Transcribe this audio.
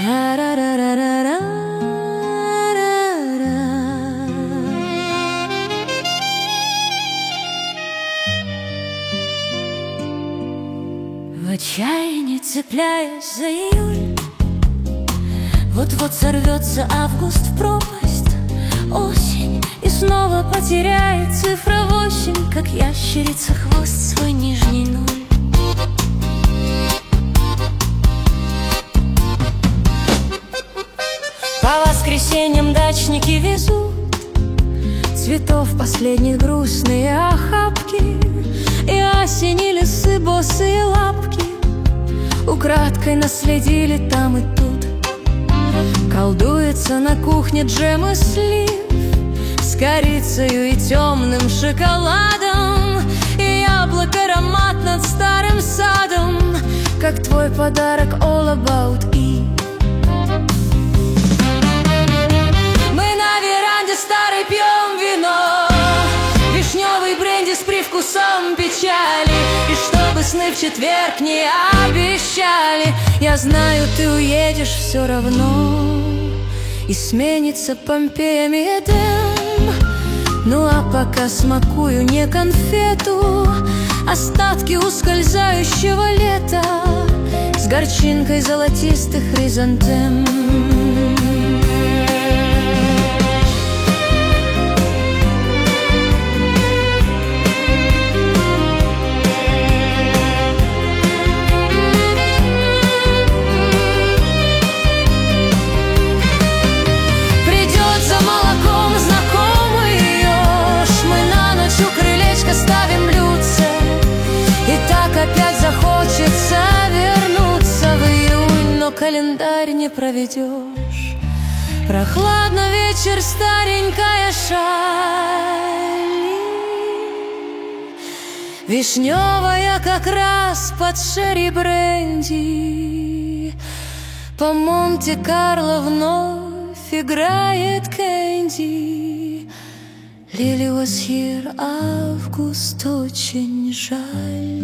В отчаянии цепляясь за июль, вот-вот сорвется август в пропасть, осень, и снова потеряет цифра 8, как ящерица хвост свой нижний нуль. По воскресеньям дачники везут цветов последних грустные охапки, и осени лесы босые лапки украдкой наследили там и тут. Колдуется на кухне джем и слив с корицею и темным шоколадом, и яблоко аромат над старым садом, как твой подарок all about Eve. Мы на веранде старой пьем вино, вишневый бренди с привкусом печали, и чтобы сны в четверг не обещали, я знаю, ты уедешь все равно, и сменится Помпеями Эдем. Ну а пока смакую не конфету, остатки ускользающего лета с горчинкой золотистых хризантем. Ставим блюдце, и так опять захочется вернуться в июнь, но календарь не проведешь. Прохладно вечер, старенькая шаль, вишневая как раз под шерри бренди. По Монте-Карло вновь играет Кэнди. Lily was here, август очень жаль.